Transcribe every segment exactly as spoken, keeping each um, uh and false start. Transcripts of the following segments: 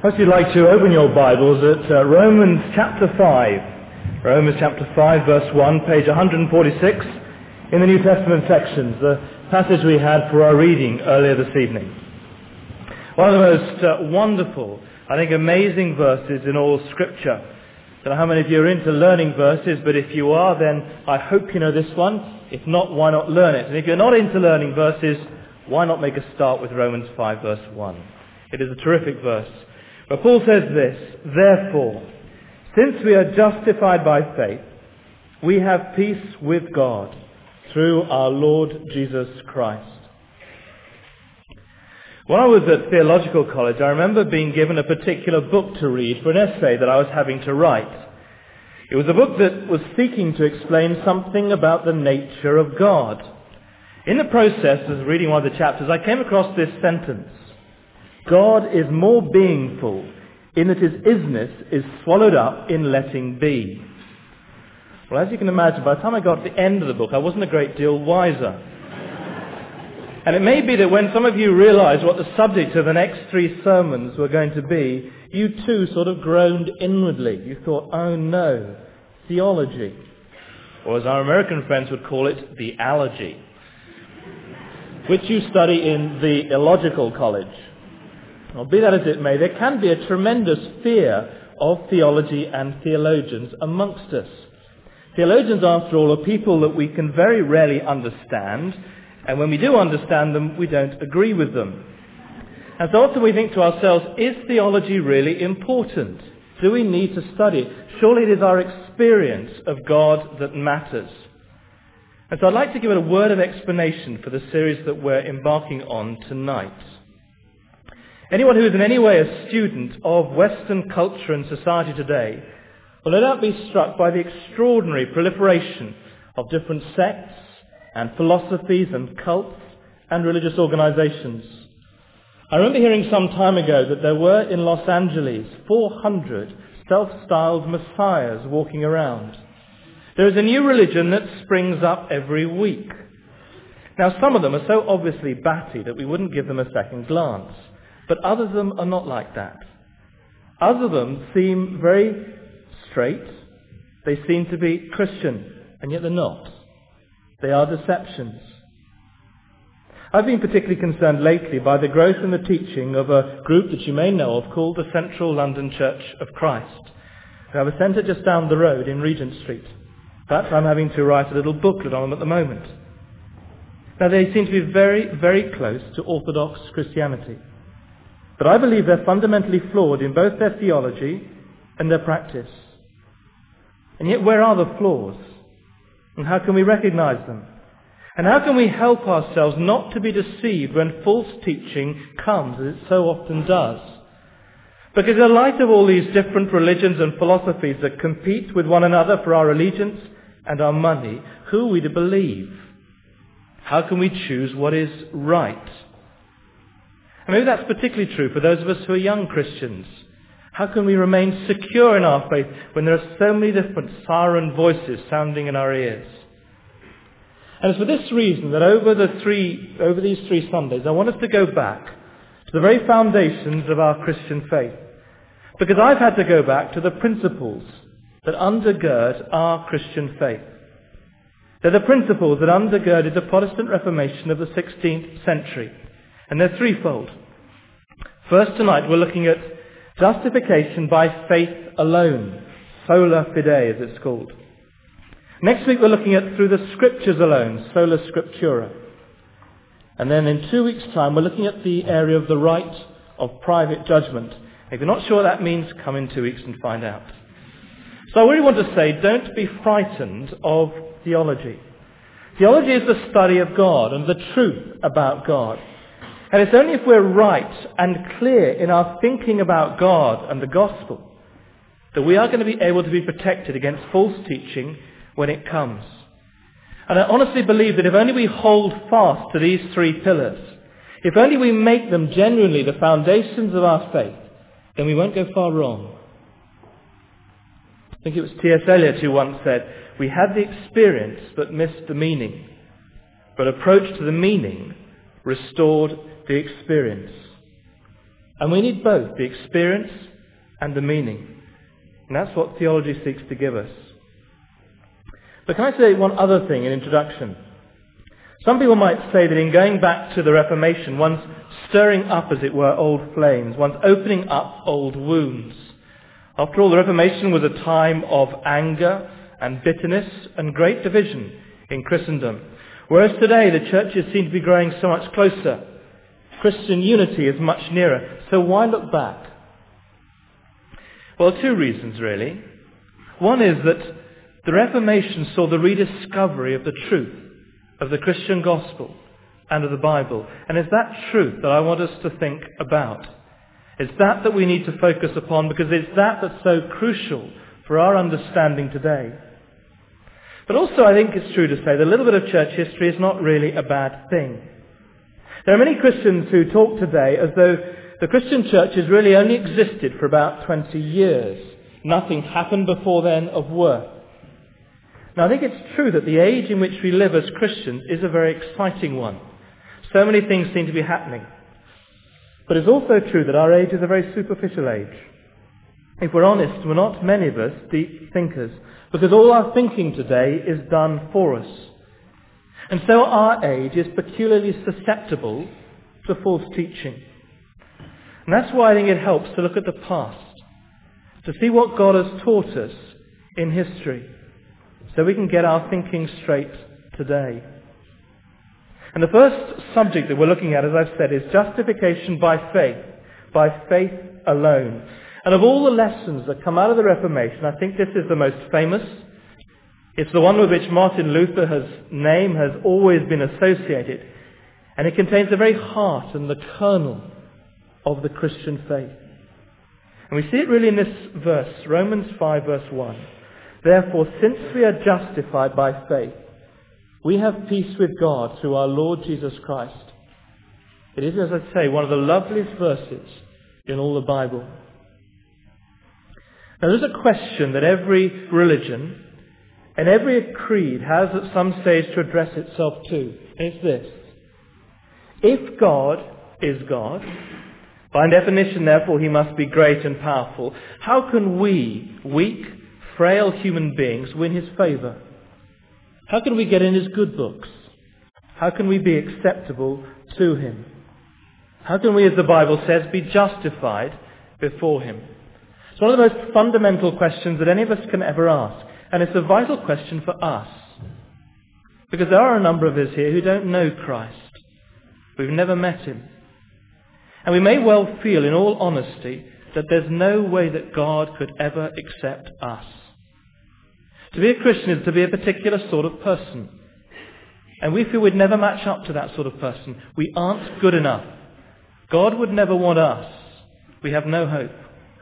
First, you'd like to open your Bibles at uh, Romans chapter five. Romans chapter five, verse one, page one forty-six in the New Testament sections, the passage we had for our reading earlier this evening. One of the most uh, wonderful, I think amazing verses in all Scripture. I don't know how many of you are into learning verses, but if you are, then I hope you know this one. If not, why not learn it? And if you're not into learning verses, why not make a start with Romans five, verse one? It is a terrific verse. But Paul says this, therefore, since we are justified by faith, we have peace with God through our Lord Jesus Christ. When I was at theological college, I remember being given a particular book to read for an essay that I was having to write. It was a book that was seeking to explain something about the nature of God. In the process of reading one of the chapters, I came across this sentence. God is more beingful in that his isness is swallowed up in letting be. Well, as you can imagine, by the time I got to the end of the book, I wasn't a great deal wiser. And it may be that when some of you realized what the subject of the next three sermons were going to be, you too sort of groaned inwardly. You thought, oh no, theology. Or as our American friends would call it, the allergy, which you study in the illogical college. Well, be that as it may, there can be a tremendous fear of theology and theologians amongst us. Theologians, after all, are people that we can very rarely understand, and when we do understand them, we don't agree with them. And so often we think to ourselves, is theology really important? Do we need to study it? Surely it is our experience of God that matters. And so I'd like to give it a word of explanation for the series that we're embarking on tonight. Anyone who is in any way a student of Western culture and society today will no doubt be struck by the extraordinary proliferation of different sects and philosophies and cults and religious organizations. I remember hearing some time ago that there were in Los Angeles four hundred self-styled messiahs walking around. There is a new religion that springs up every week. Now, some of them are so obviously batty that we wouldn't give them a second glance. But others of them are not like that. Others of them seem very straight. They seem to be Christian, and yet they're not. They are deceptions. I've been particularly concerned lately by the growth in the teaching of a group that you may know of called the Central London Church of Christ. We have a centre just down the road in Regent Street. In fact, I'm having to write a little booklet on them at the moment. Now, they seem to be very, very close to Orthodox Christianity. But I believe they're fundamentally flawed in both their theology and their practice. And yet, where are the flaws? And how can we recognize them? And how can we help ourselves not to be deceived when false teaching comes, as it so often does? Because in the light of all these different religions and philosophies that compete with one another for our allegiance and our money, who are we to believe? How can we choose what is right? And maybe that's particularly true for those of us who are young Christians. How can we remain secure in our faith when there are so many different siren voices sounding in our ears? And it's for this reason that over the three, over these three Sundays, I want us to go back to the very foundations of our Christian faith. Because I've had to go back to the principles that undergird our Christian faith. They're the principles that undergirded the Protestant Reformation of the sixteenth century. And they're threefold. First, tonight we're looking at justification by faith alone. Sola fide, as it's called. Next week we're looking at through the scriptures alone. Sola scriptura. And then in two weeks' time we're looking at the area of the right of private judgment. If you're not sure what that means, come in two weeks and find out. So I really want to say, don't be frightened of theology. Theology is the study of God and the truth about God. And it's only if we're right and clear in our thinking about God and the gospel that we are going to be able to be protected against false teaching when it comes. And I honestly believe that if only we hold fast to these three pillars, if only we make them genuinely the foundations of our faith, then we won't go far wrong. I think it was T S Eliot who once said, we had the experience but missed the meaning, but approach to the meaning restored the experience. And we need both, the experience and the meaning. And that's what theology seeks to give us. But can I say one other thing in introduction? Some people might say that in going back to the Reformation, one's stirring up, as it were, old flames. One's opening up old wounds. After all, the Reformation was a time of anger and bitterness and great division in Christendom. Whereas today the churches seem to be growing so much closer. Christian unity is much nearer. So why look back? Well, two reasons really. One is that the Reformation saw the rediscovery of the truth of the Christian gospel and of the Bible. And it's that truth that I want us to think about. It's that that we need to focus upon, because it's that that's so crucial for our understanding today. But also I think it's true to say that a little bit of church history is not really a bad thing. There are many Christians who talk today as though the Christian church has really only existed for about twenty years. Nothing happened before then of worth. Now I think it's true that the age in which we live as Christians is a very exciting one. So many things seem to be happening. But it's also true that our age is a very superficial age. If we're honest, we're not many of us deep thinkers, because all our thinking today is done for us. And so our age is peculiarly susceptible to false teaching. And that's why I think it helps to look at the past, to see what God has taught us in history, so we can get our thinking straight today. And the first subject that we're looking at, as I've said, is justification by faith, by faith alone. And of all the lessons that come out of the Reformation, I think this is the most famous. It's the one with which Martin Luther's name has always been associated. And it contains the very heart and the kernel of the Christian faith. And we see it really in this verse, Romans five verse one. Therefore, since we are justified by faith, we have peace with God through our Lord Jesus Christ. It is, as I say, one of the loveliest verses in all the Bible. Now, there's a question that every religion and every creed has at some stage to address itself to. And it's this. If God is God, by definition, therefore, he must be great and powerful, how can we, weak, frail human beings, win his favour? How can we get in his good books? How can we be acceptable to him? How can we, as the Bible says, be justified before him? It's one of the most fundamental questions that any of us can ever ask. And it's a vital question for us. Because there are a number of us here who don't know Christ. We've never met him. And we may well feel, in all honesty, that there's no way that God could ever accept us. To be a Christian is to be a particular sort of person. And we feel we'd never match up to that sort of person. We aren't good enough. God would never want us. We have no hope.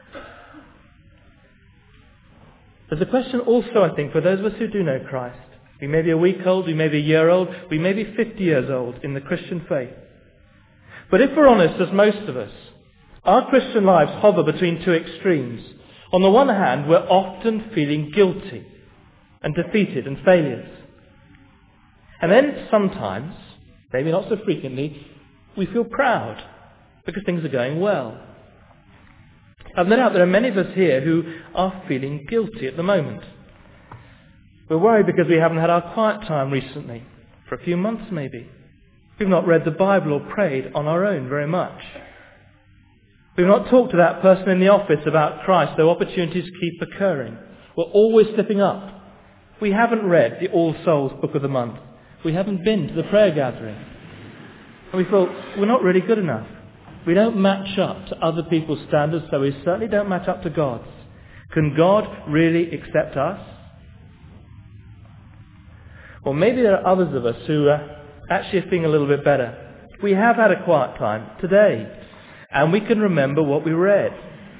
There's a question also, I think, for those of us who do know Christ. We may be a week old, we may be a year old, we may be fifty years old in the Christian faith. But if we're honest, as most of us, our Christian lives hover between two extremes. On the one hand, we're often feeling guilty and defeated and failures. And then sometimes, maybe not so frequently, we feel proud because things are going well. I've no doubt there are many of us here who are feeling guilty at the moment. We're worried because we haven't had our quiet time recently, for a few months maybe. We've not read the Bible or prayed on our own very much. We've not talked to that person in the office about Christ, though opportunities keep occurring. We're always slipping up. We haven't read the All Souls Book of the Month. We haven't been to the prayer gathering. And we feel we're not really good enough. We don't match up to other people's standards, so we certainly don't match up to God's. Can God really accept us? Or maybe there are others of us who are actually feeling a little bit better. We have had a quiet time today, and we can remember what we read.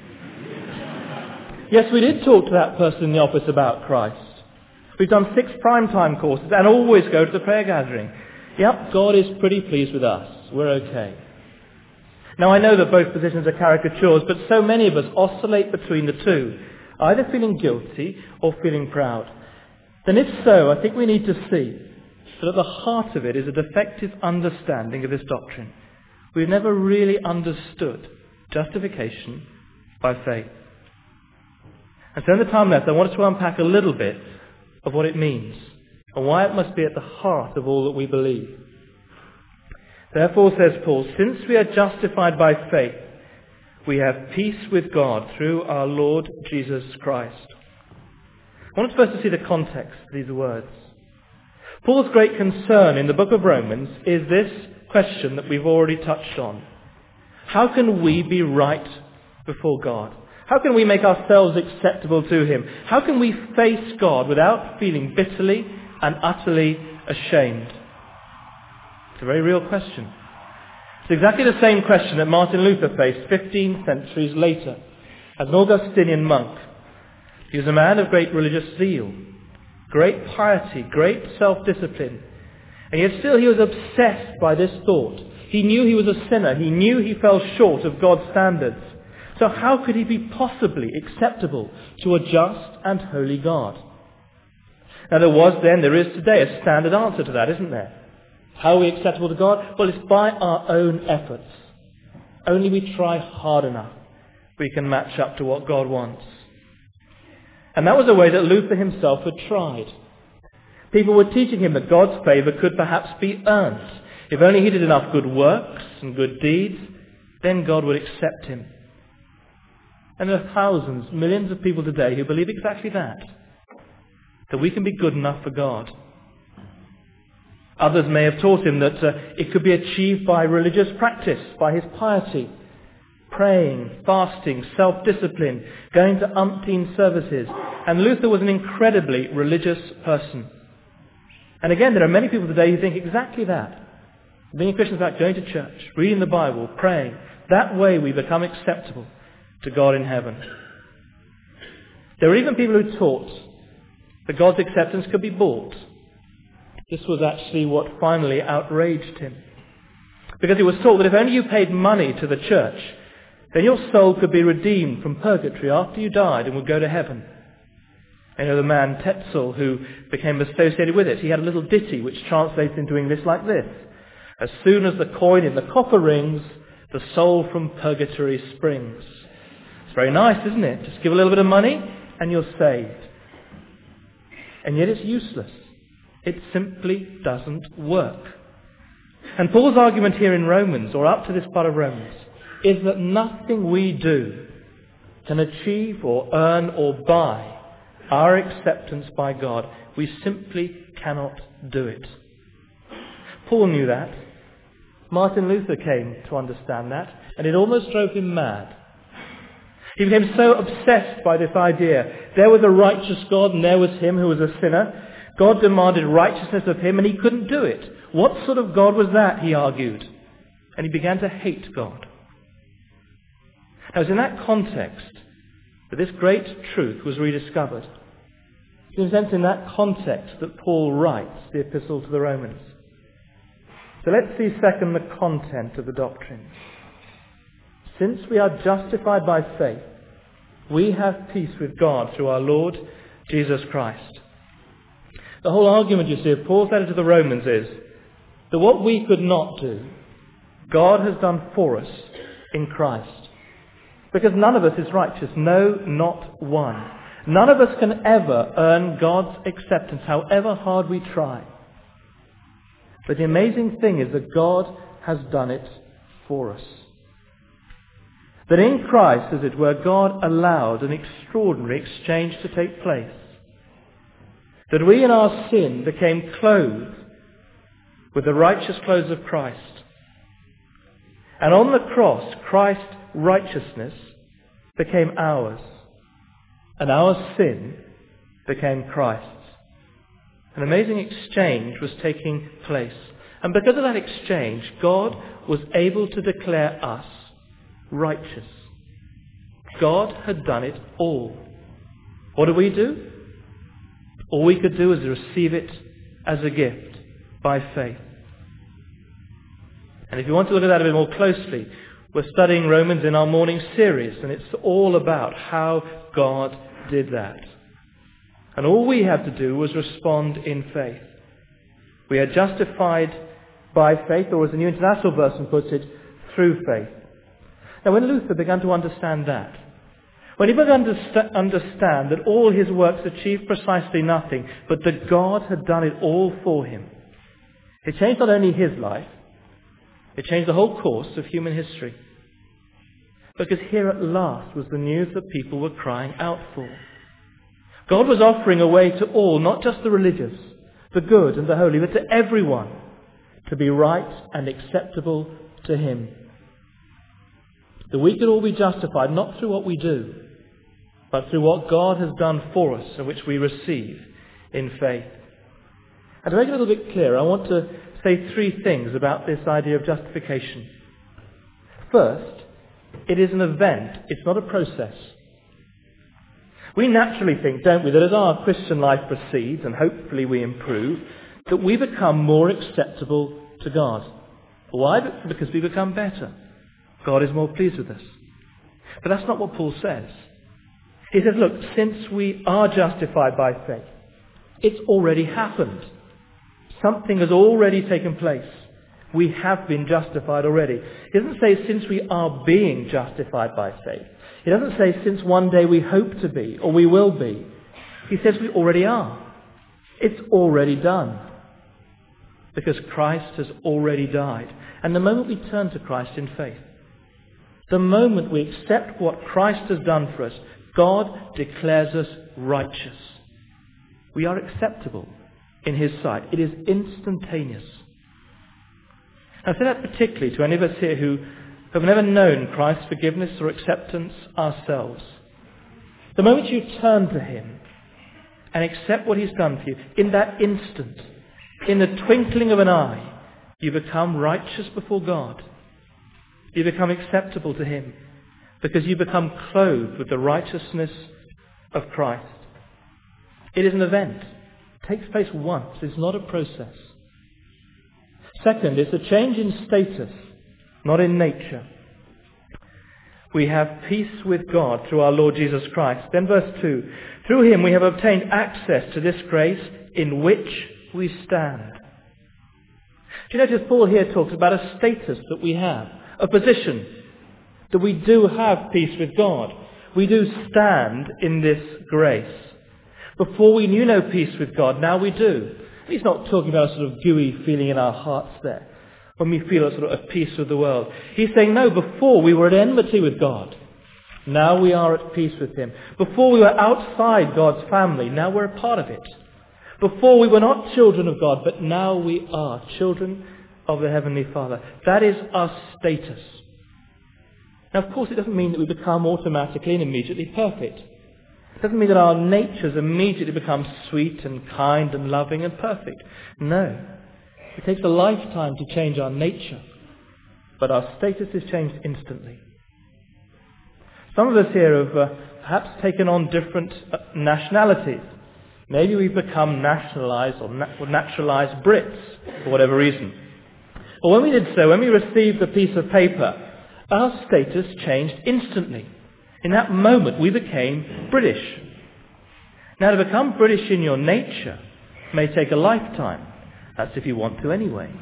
Yes, we did talk to that person in the office about Christ. We've done six primetime courses and always go to the prayer gathering. Yep, God is pretty pleased with us. We're okay. Now, I know that both positions are caricatures, but so many of us oscillate between the two, either feeling guilty or feeling proud. Then if so, I think we need to see that at the heart of it is a defective understanding of this doctrine. We've never really understood Justification by faith. And so in the time left, I wanted to unpack a little bit of what it means and why it must be at the heart of all that we believe. Therefore, says Paul, since we are justified by faith, we have peace with God through our Lord Jesus Christ. I want us first to see the context of these words. Paul's great concern in the book of Romans is this question that we've already touched on. How can we be right before God? How can we make ourselves acceptable to Him? How can we face God without feeling bitterly and utterly ashamed? It's a very real question. It's exactly the same question that Martin Luther faced fifteen centuries later as an Augustinian monk. He was a man of great religious zeal, great piety, great self-discipline. And yet still he was obsessed by this thought. He knew he was a sinner. He knew he fell short of God's standards. So how could he be possibly acceptable to a just and holy God? Now there was then, there is today, a standard answer to that, isn't there? How are we acceptable to God? Well, it's by our own efforts. Only we try hard enough, we can match up to what God wants. And that was a way that Luther himself had tried. People were teaching him that God's favour could perhaps be earned. If only he did enough good works and good deeds, then God would accept him. And there are thousands, millions of people today who believe exactly that. That we can be good enough for God. Others may have taught him that uh, it could be achieved by religious practice, by his piety. Praying, fasting, self-discipline, going to umpteen services. And Luther was an incredibly religious person. And again, there are many people today who think exactly that. Being a Christian is about going to church, reading the Bible, praying. That way we become acceptable to God in heaven. There were even people who taught that God's acceptance could be bought. This was actually what finally outraged him. Because he was taught that if only you paid money to the church, then your soul could be redeemed from purgatory after you died and would go to heaven. You know the man Tetzel who became associated with it. He had a little ditty which translates into English like this. As soon as the coin in the coffer rings, the soul from purgatory springs. It's very nice, isn't it? Just give a little bit of money and you're saved. And yet it's useless. It simply doesn't work. And Paul's argument here in Romans, or up to this part of Romans, is that nothing we do can achieve or earn or buy our acceptance by God. We simply cannot do it. Paul knew that. Martin Luther came to understand that, and it almost drove him mad. He became so obsessed by this idea. There was a righteous God and there was him who was a sinner. God demanded righteousness of him and he couldn't do it. What sort of God was that, he argued. And he began to hate God. Now, it's in that context that this great truth was rediscovered. It's in a sense in that context that Paul writes the epistle to the Romans. So let's see second the content of the doctrine. Since we are justified by faith, we have peace with God through our Lord Jesus Christ. The whole argument, you see, of Paul's letter to the Romans is that what we could not do, God has done for us in Christ. Because none of us is righteous. No, not one. None of us can ever earn God's acceptance, however hard we try. But the amazing thing is that God has done it for us. That in Christ, as it were, God allowed an extraordinary exchange to take place. That we in our sin became clothed with the righteous clothes of Christ. And on the cross, Christ's righteousness became ours. And our sin became Christ's. An amazing exchange was taking place. And because of that exchange, God was able to declare us righteous. God had done it all. What do we do? All we could do is receive it as a gift by faith. And if you want to look at that a bit more closely, we're studying Romans in our morning series, and it's all about how God did that. And all we had to do was respond in faith. We are justified by faith, or as the New International Version puts it, through faith. Now, when Luther began to understand that, when he began to st- understand that all his works achieved precisely nothing, but that God had done it all for him, it changed not only his life, it changed the whole course of human history. Because here at last was the news that people were crying out for. God was offering a way to all, not just the religious, the good and the holy, but to everyone, to be right and acceptable to him. That we could all be justified not through what we do, but through what God has done for us and which we receive in faith. And to make it a little bit clearer, I want to say three things about this idea of justification. First, it is an event, it's not a process. We naturally think, don't we, that as our Christian life proceeds, and hopefully we improve, that we become more acceptable to God. Why? Because we become better. God is more pleased with us. But that's not what Paul says. He says, look, since we are justified by faith, it's already happened. Something has already taken place. We have been justified already. He doesn't say since we are being justified by faith. He doesn't say since one day we hope to be or we will be. He says we already are. It's already done. Because Christ has already died. And the moment we turn to Christ in faith, the moment we accept what Christ has done for us, God declares us righteous. We are acceptable in his sight. It is instantaneous. I say that particularly to any of us here who have never known Christ's forgiveness or acceptance ourselves. The moment you turn to him and accept what he's done for you, in that instant, in the twinkling of an eye, you become righteous before God. You become acceptable to him because you become clothed with the righteousness of Christ. It is an event. It takes place once. It's not a process. Second, it's a change in status, not in nature. We have peace with God through our Lord Jesus Christ. Then verse two, through him we have obtained access to this grace in which we stand. Do you notice Paul here talks about a status that we have, a position, that we do have peace with God. We do stand in this grace. Before we knew no peace with God, now we do. He's not talking about a sort of gooey feeling in our hearts there, when we feel a sort of at peace with the world. He's saying, no, before we were at enmity with God. Now we are at peace with him. Before we were outside God's family, now we're a part of it. Before we were not children of God, but now we are children of the Heavenly Father. That is our status. Now, of course, it doesn't mean that we become automatically and immediately perfect. It doesn't mean that our natures immediately become sweet and kind and loving and perfect. No. It takes a lifetime to change our nature. But our status is changed instantly. Some of us here have uh, perhaps taken on different uh, nationalities. Maybe we've become nationalized or, na- or naturalized Brits for whatever reason. Or when we did so, when we received a piece of paper, our status changed instantly. In that moment, we became British. Now, to become British in your nature may take a lifetime. That's if you want to anyway.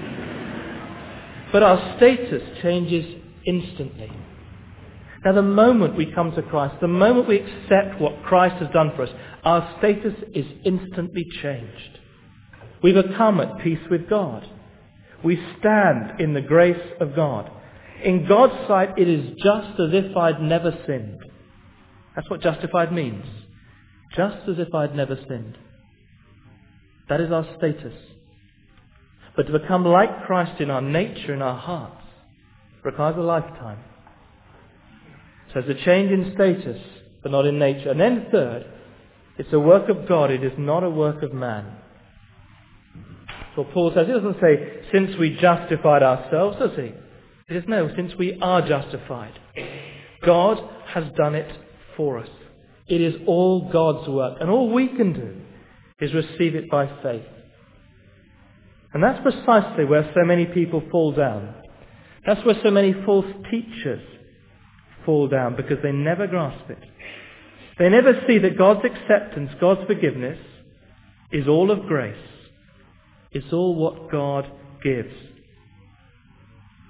But our status changes instantly. Now, the moment we come to Christ, the moment we accept what Christ has done for us, our status is instantly changed. We become at peace with God. We stand in the grace of God. In God's sight, it is just as if I'd never sinned. That's what justified means. Just as if I'd never sinned. That is our status. But to become like Christ in our nature, in our hearts, requires a lifetime. So it's a change in status, but not in nature. And then third, it's a work of God. It is not a work of man. So Paul says, he doesn't say, since we justified ourselves, does he? He says, no, since we are justified. God has done it for us. It is all God's work. And all we can do is receive it by faith. And that's precisely where so many people fall down. That's where so many false teachers fall down, because they never grasp it. They never see that God's acceptance, God's forgiveness, is all of grace. It's all what God gives.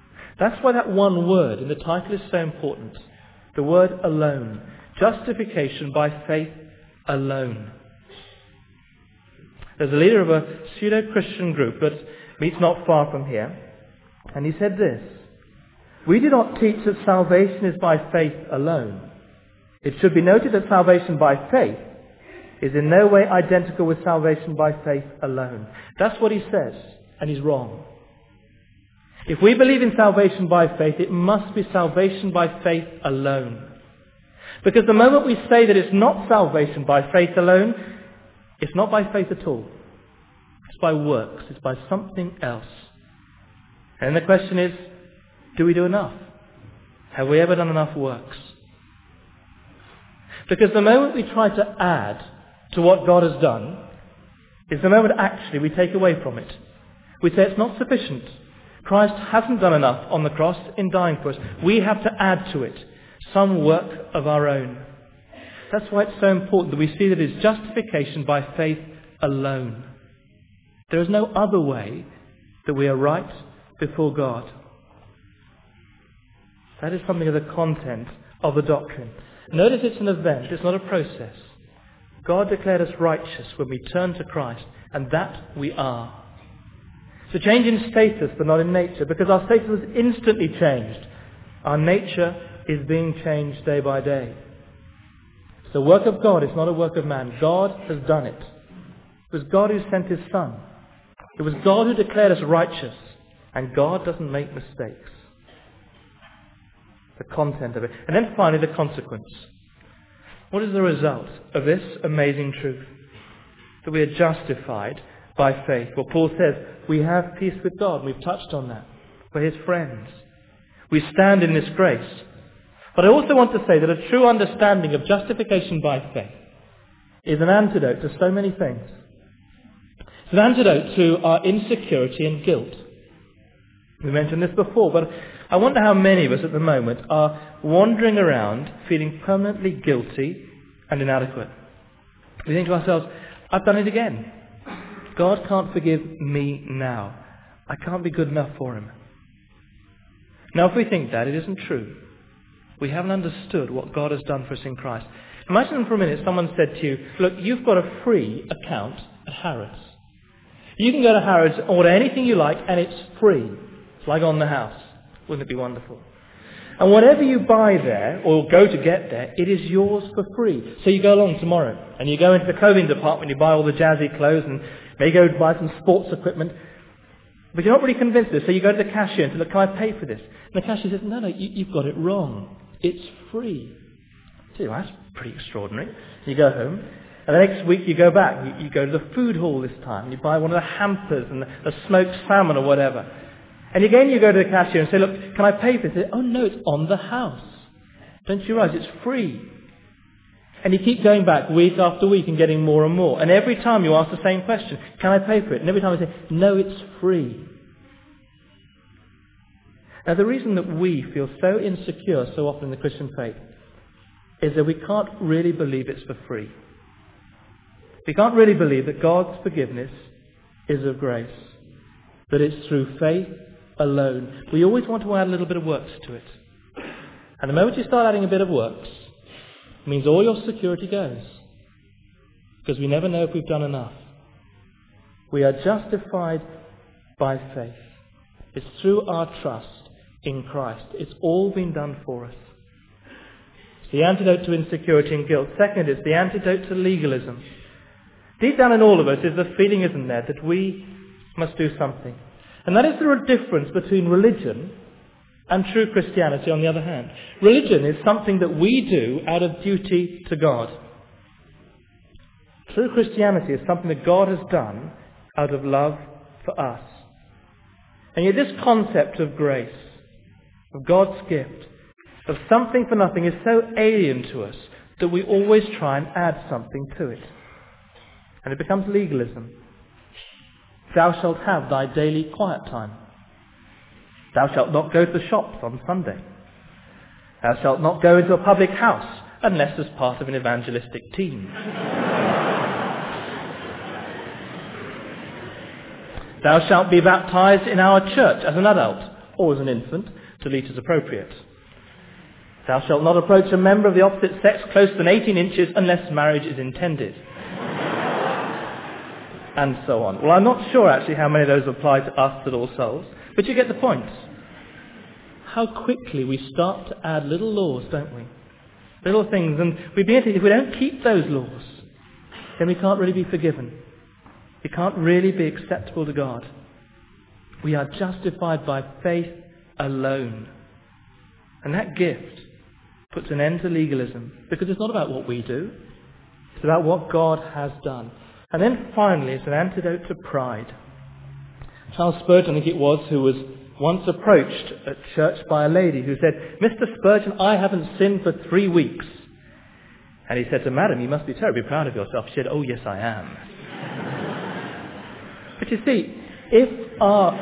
That's why that one word in the title is so important. The word alone. Justification by faith alone. There's a leader of a pseudo-Christian group that meets not far from here, and he said this: "We do not teach that salvation is by faith alone. It should be noted that salvation by faith is in no way identical with salvation by faith alone." That's what he says, and he's wrong. If we believe in salvation by faith, it must be salvation by faith alone. Because the moment we say that it's not salvation by faith alone, it's not by faith at all. It's by works. It's by something else. And the question is, do we do enough? Have we ever done enough works? Because the moment we try to add to what God has done is the moment actually we take away from it. We say it's not sufficient. Christ hasn't done enough on the cross in dying for us. We have to add to it some work of our own. That's why it's so important that we see that it's justification by faith alone. There is no other way that we are right before God. That is something of the content of the doctrine. Notice it's an event, it's not a process. God declared us righteous when we turn to Christ, and that we are. It's a change in status, but not in nature, because our status was instantly changed. Our nature is being changed day by day. It's the work of God, it's not a work of man. God has done it. It was God who sent his Son. It was God who declared us righteous, and God doesn't make mistakes. The content of it. And then finally, the consequence. What is the result of this amazing truth? That we are justified by faith. Well, Paul says, we have peace with God. We've touched on that. We're his friends. We stand in this grace. But I also want to say that a true understanding of justification by faith is an antidote to so many things. It's an antidote to our insecurity and guilt. We mentioned this before, but I wonder how many of us at the moment are wandering around feeling permanently guilty and inadequate. We think to ourselves, I've done it again. God can't forgive me now. I can't be good enough for him. Now, if we think that, it isn't true. We haven't understood what God has done for us in Christ. Imagine for a minute someone said to you, look, you've got a free account at Harrods. You can go to Harrods, order anything you like, and it's free. It's like on the house. Wouldn't it be wonderful? And whatever you buy there, or go to get there, it is yours for free. So you go along tomorrow, and you go into the clothing department, you buy all the jazzy clothes, and maybe go buy some sports equipment. But you're not really convinced of this, so you go to the cashier and say, look, can I pay for this? And the cashier says, no, no, you, you've got it wrong. It's free. So that's pretty extraordinary. You go home, and the next week you go back. You, you go to the food hall this time, and you buy one of the hampers and a smoked salmon or whatever. And again you go to the cashier and say, look, can I pay for this? They say, oh no, it's on the house. Don't you realise it's free? And you keep going back week after week and getting more and more. And every time you ask the same question, can I pay for it? And every time I say, no, it's free. Now the reason that we feel so insecure so often in the Christian faith is that we can't really believe it's for free. We can't really believe that God's forgiveness is of grace, that it's through faith alone. We always want to add a little bit of works to it. And the moment you start adding a bit of works, it means all your security goes. Because we never know if we've done enough. We are justified by faith. It's through our trust in Christ. It's all been done for us. It's the antidote to insecurity and guilt. Second, it's the antidote to legalism. Deep down in all of us is the feeling, isn't there, that we must do something. And that is there a difference between religion and true Christianity on the other hand. Religion is something that we do out of duty to God. True Christianity is something that God has done out of love for us. And yet this concept of grace, of God's gift, of something for nothing is so alien to us that we always try and add something to it. And it becomes legalism. Thou shalt have thy daily quiet time. Thou shalt not go to the shops on Sunday. Thou shalt not go into a public house unless as part of an evangelistic team. Thou shalt be baptized in our church as an adult or as an infant Delete as appropriate. Thou shalt not approach a member of the opposite sex closer than eighteen inches unless marriage is intended. And so on. Well, I'm not sure actually how many of those apply to us at All Souls, but you get the point. How quickly we start to add little laws, don't we? Little things, and we begin to, if we don't keep those laws, then we can't really be forgiven. We can't really be acceptable to God. We are justified by faith alone. And that gift puts an end to legalism, because it's not about what we do. It's about what God has done. And then finally, it's an antidote to pride. Charles Spurgeon, I think it was, who was once approached at church by a lady who said, Mister Spurgeon, I haven't sinned for three weeks. And he said to Madam, you must be terribly proud of yourself. She said, oh yes, I am. But you see, if our,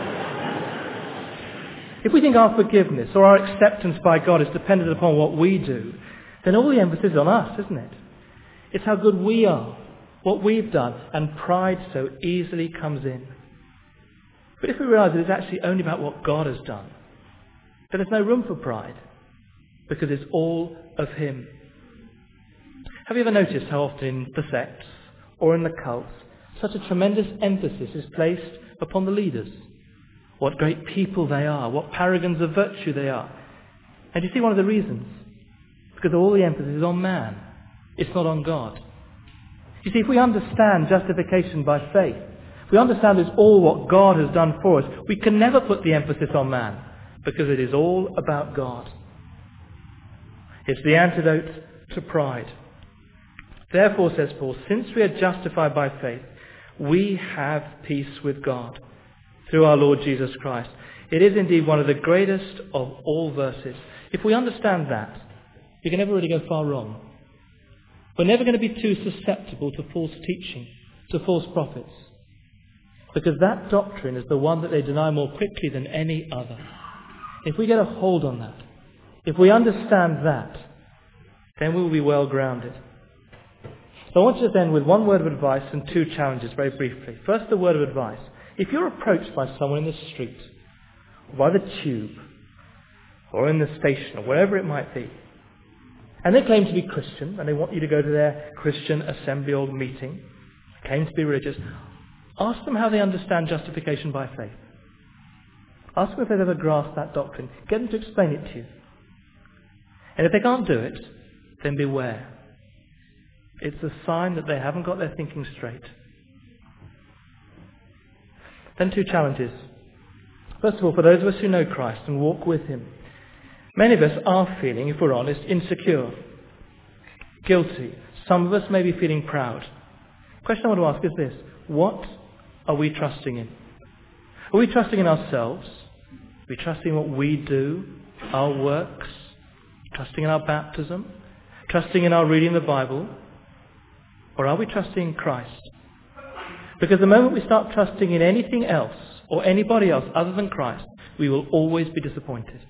if we think our forgiveness or our acceptance by God is dependent upon what we do, then all the emphasis is on us, isn't it? It's how good we are, what we've done, and pride so easily comes in. But if we realise that it's actually only about what God has done, then there's no room for pride, because it's all of Him. Have you ever noticed how often in the sects or in the cults such a tremendous emphasis is placed upon the leaders? What great people they are, what paragons of virtue they are. And you see one of the reasons? Because all the emphasis is on man. It's not on God. You see, if we understand justification by faith, if we understand it's all what God has done for us, we can never put the emphasis on man, because it is all about God. It's the antidote to pride. Therefore, says Paul, since we are justified by faith, we have peace with God through our Lord Jesus Christ. It is indeed one of the greatest of all verses. If we understand that, we can never really go far wrong. We're never going to be too susceptible to false teaching, to false prophets. Because that doctrine is the one that they deny more quickly than any other. If we get a hold on that, if we understand that, then we will be well grounded. So I want you to end with one word of advice and two challenges very briefly. First, the word of advice. If you're approached by someone in the street, or by the tube, or in the station, or wherever it might be, and they claim to be Christian, and they want you to go to their Christian assembly or meeting, claim to be religious, ask them how they understand justification by faith. Ask them if they've ever grasped that doctrine. Get them to explain it to you. And if they can't do it, then beware. It's a sign that they haven't got their thinking straight. Then two challenges. First of all, for those of us who know Christ and walk with Him, many of us are feeling, if we're honest, insecure, guilty. Some of us may be feeling proud. The question I want to ask is this: what are we trusting in? Are we trusting in ourselves? Are we trusting in what we do, our works? Trusting in our baptism? Trusting in our reading the Bible? Or are we trusting in Christ? Because the moment we start trusting in anything else or anybody else other than Christ, we will always be disappointed.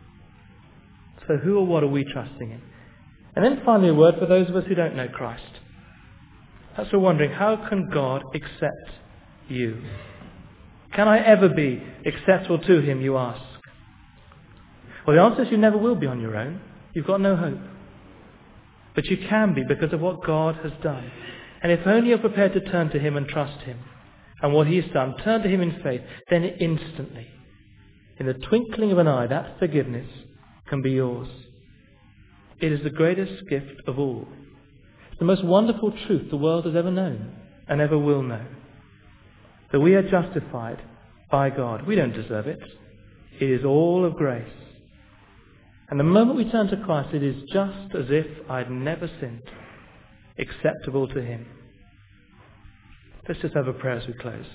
So who or what are we trusting in? And then finally a word for those of us who don't know Christ. Perhaps we're wondering, how can God accept you? Can I ever be acceptable to Him, you ask? Well, the answer is you never will be on your own. You've got no hope. But you can be because of what God has done. And if only you're prepared to turn to Him and trust Him and what He's done, turn to Him in faith, then instantly, in the twinkling of an eye, that forgiveness can be yours. It is the greatest gift of all. It's the most wonderful truth the world has ever known and ever will know. That we are justified by God. We don't deserve it. It is all of grace. And the moment we turn to Christ, it is just as if I'd never sinned, acceptable to Him. Let's just have a prayer as we close.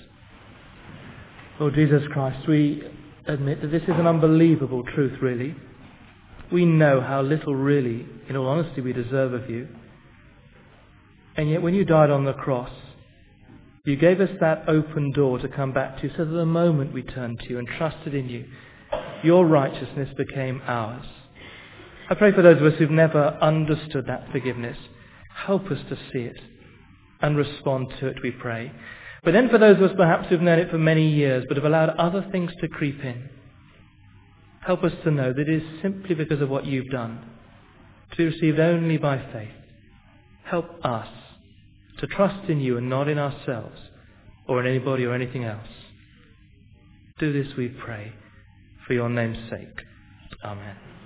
Lord Jesus Christ, we admit that this is an unbelievable truth, really. We know how little really, in all honesty, we deserve of You. And yet when You died on the cross, You gave us that open door to come back to You, so that the moment we turned to You and trusted in You, Your righteousness became ours. I pray for those of us who've never understood that forgiveness. Help us to see it and respond to it, we pray. But then for those of us perhaps who've known it for many years but have allowed other things to creep in, Help us to know that it is simply because of what you've done, to be received only by faith. Help us to trust in you and not in ourselves or in anybody or anything else. Do this, we pray, for your name's sake. Amen.